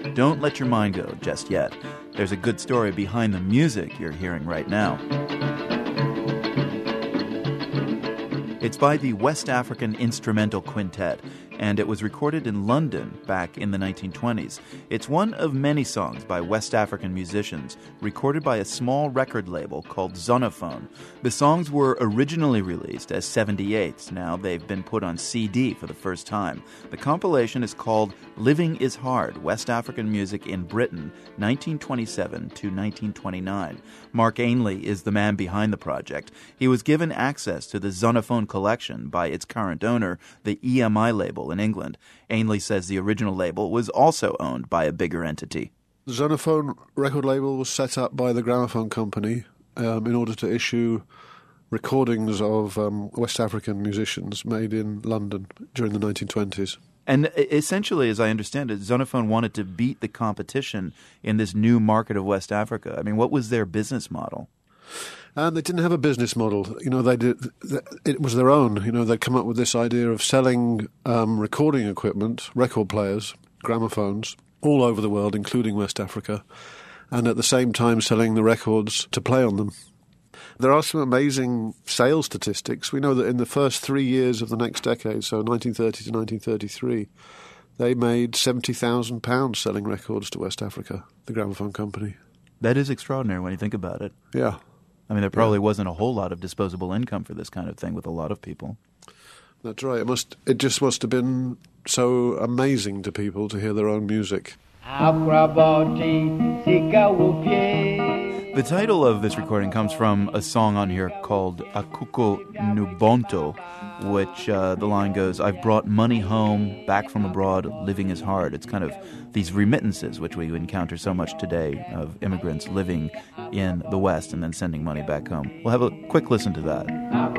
don't let your mind go just yet. There's a good story behind the music you're hearing right now. It's by the West African Instrumental Quintet, and it was recorded in London back in the 1920s. It's one of many songs by West African musicians recorded by a small record label called Zonophone. The songs were originally released as 78s. Now they've been put on CD for the first time. The compilation is called Living is Hard, West African Music in Britain, 1927 to 1929. Mark Ainley is the man behind the project. He was given access to the Zonophone collection by its current owner, the EMI label in England. Ainley says the original label was also owned by a bigger entity. The Zonophone record label was set up by the Gramophone Company in order to issue recordings of West African musicians made in London during the 1920s. And essentially, as I understand it, Zonophone wanted to beat the competition in this new market of West Africa. I mean, what was their business model? And they didn't have a business model. It was their own. They'd come up with this idea of selling recording equipment, record players, gramophones, all over the world, including West Africa, and at the same time selling the records to play on them. There are some amazing sales statistics. We know that in the first 3 years of the next decade, so 1930 to 1933, they made £70,000 selling records to West Africa, the Gramophone Company. That is extraordinary when you think about it. Yeah. I mean, there probably wasn't a whole lot of disposable income for this kind of thing with a lot of people. That's right. It just must have been so amazing to people to hear their own music. The title of this recording comes from a song on here called Akuko Nubonto, which the line goes, "I've brought money home, back from abroad, living is hard." It's kind of these remittances, which we encounter so much today, of immigrants living in the West and then sending money back home. We'll have a quick listen to that.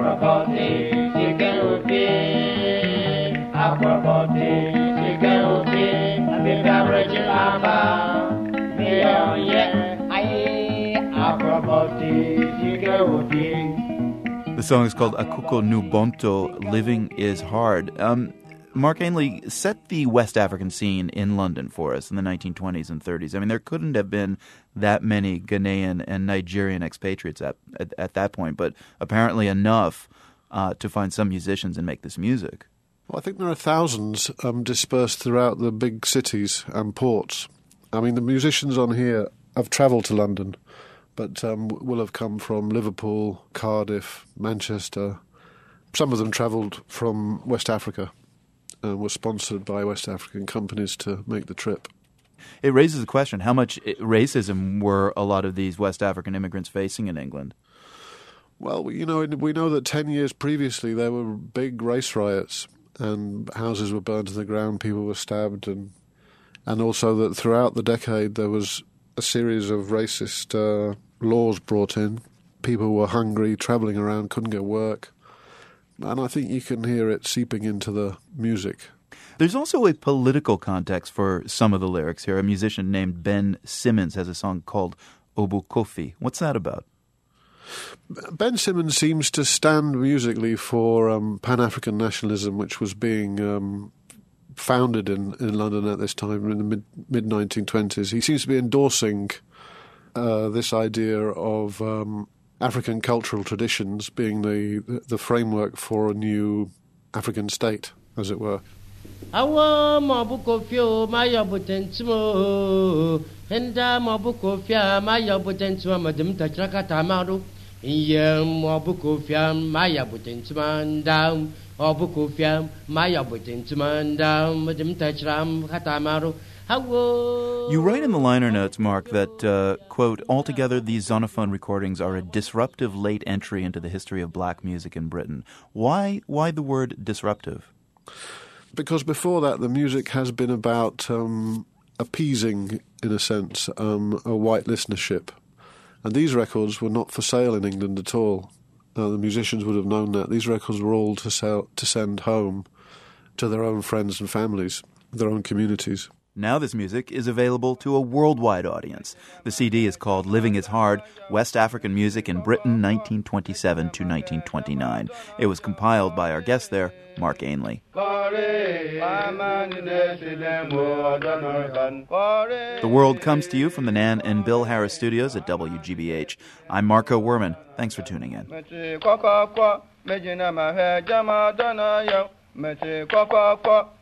The song is called Akuko Nubonto, Living is Hard. Mark Ainley, set the West African scene in London for us in the 1920s and 30s. I mean, there couldn't have been that many Ghanaian and Nigerian expatriates at that point, but apparently enough to find some musicians and make this music. Well, I think there are thousands dispersed throughout the big cities and ports. I mean, the musicians on here have travelled to London, but will have come from Liverpool, Cardiff, Manchester. Some of them travelled from West Africa and were sponsored by West African companies to make the trip. It raises the question, how much racism were a lot of these West African immigrants facing in England? Well, we know that 10 years previously there were big race riots and houses were burned to the ground, people were stabbed, and also that throughout the decade there was a series of racist laws brought in. People were hungry, travelling around, couldn't get work. And I think you can hear it seeping into the music. There's also a political context for some of the lyrics here. A musician named Ben Simmons has a song called Obu Kofi. What's that about? Ben Simmons seems to stand musically for Pan-African nationalism, which was being founded in London at this time, in the mid-1920s. He seems to be endorsing this idea of African cultural traditions being the framework for a new African state, as it were. Awa mabukofio maya butentimo henda mabukofia maya butentimo madam tachrakata maru iya mabukofia maya butentimo down mabukofia maya butentimo down madam tachram katamaru. You write in the liner notes, Mark, that, quote, altogether these Zonophone recordings are a disruptive late entry into the history of black music in Britain. Why the word disruptive? Because before that, the music has been about appeasing, in a sense, a white listenership. And these records were not for sale in England at all. The musicians would have known that. These records were all to send home to their own friends and families, their own communities. Now this music is available to a worldwide audience. The CD is called Living is Hard, West African Music in Britain 1927 to 1929. It was compiled by our guest there, Mark Ainley. The World comes to you from the Nan and Bill Harris studios at WGBH. I'm Marco Werman. Thanks for tuning in.